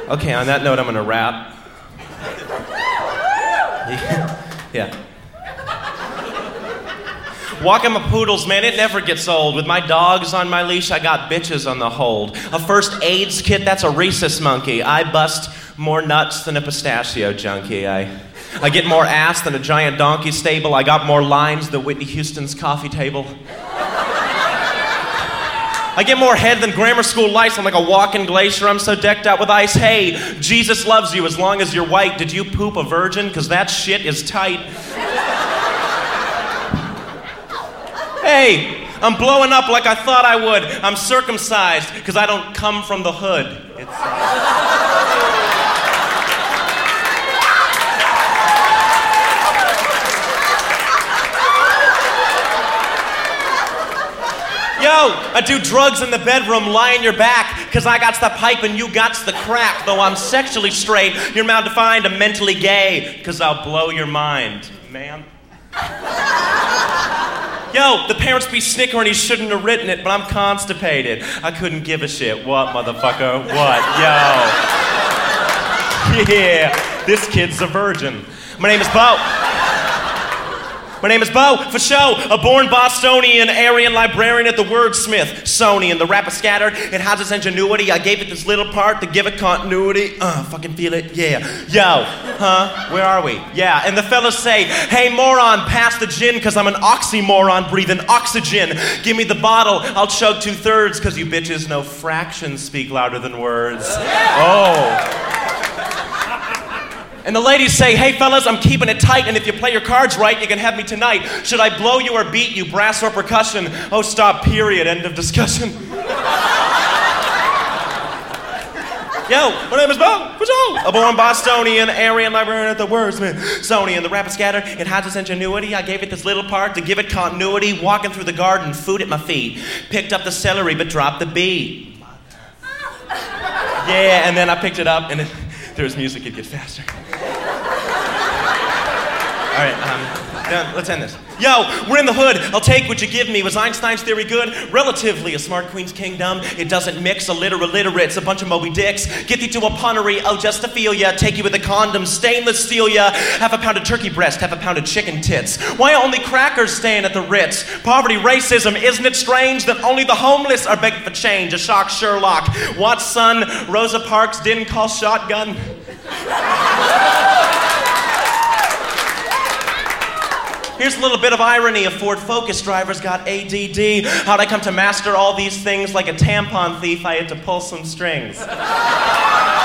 Okay, on that note, I'm gonna rap. Yeah. Walking my poodles, man, it never gets old. With my dogs on my leash, I got bitches on the hold. A first AIDS kit, that's a rhesus monkey. I bust more nuts than a pistachio junkie. I get more ass than a giant donkey stable. I got more lines than Whitney Houston's coffee table. I get more head than grammar school lice. I'm like a walking glacier. I'm so decked out with ice. Hey, Jesus loves you as long as you're white. Did you poop a virgin? Because that shit is tight. Hey, I'm blowing up like I thought I would. I'm circumcised because I don't come from the hood. Yo, I do drugs in the bedroom, lie in your back, because I got the pipe and you got the crack. Though I'm sexually straight, you're maldefined, I'm mentally gay, because I'll blow your mind, man. Yo, the parents be snickering, he shouldn't have written it, but I'm constipated. I couldn't give a shit. What, motherfucker? What? Yo. Yeah, this kid's a virgin. My name is Bo. My name is Bo, for show, a born Bostonian, Aryan librarian at the Wordsmith, Sony, and the rapper scattered, it has its ingenuity, I gave it this little part to give it continuity, fucking feel it, yeah. Yo, huh, where are we? Yeah, and the fellas say, hey moron, pass the gin, cause I'm an oxymoron breathing oxygen. Give me the bottle, I'll chug 2/3, cause you bitches know fractions speak louder than words. Oh. And the ladies say, hey fellas, I'm keeping it tight, and if you play your cards right, you can have me tonight. Should I blow you or beat you, brass or percussion? Oh, stop, period, end of discussion. Yo, my name is Bo, for sure. A born Bostonian, Aryan librarian at the Wordsmith, Sony, and the rapper scattered, it has its ingenuity, I gave it this little part to give it continuity, walking through the garden, food at my feet, picked up the celery but dropped the B. Yeah, and then I picked it up, and there was music, it'd get faster. All right, let's end this. Yo, we're in the hood. I'll take what you give me. Was Einstein's theory good? Relatively. A smart queen's kingdom. It doesn't mix. Illiterates. A bunch of Moby Dicks. Get you to a punnery. Oh, just to feel ya. Take you with a condom. Stainless steel ya. Half a pound of turkey breast. Half a pound of chicken tits. Why only crackers staying at the Ritz? Poverty, racism. Isn't it strange that only the homeless are begging for change? A shock Sherlock. Watts' son, Rosa Parks didn't call shotgun. Here's a little bit of irony. A Ford Focus driver's got ADD. How'd I come to master all these things? Like a tampon thief, I had to pull some strings.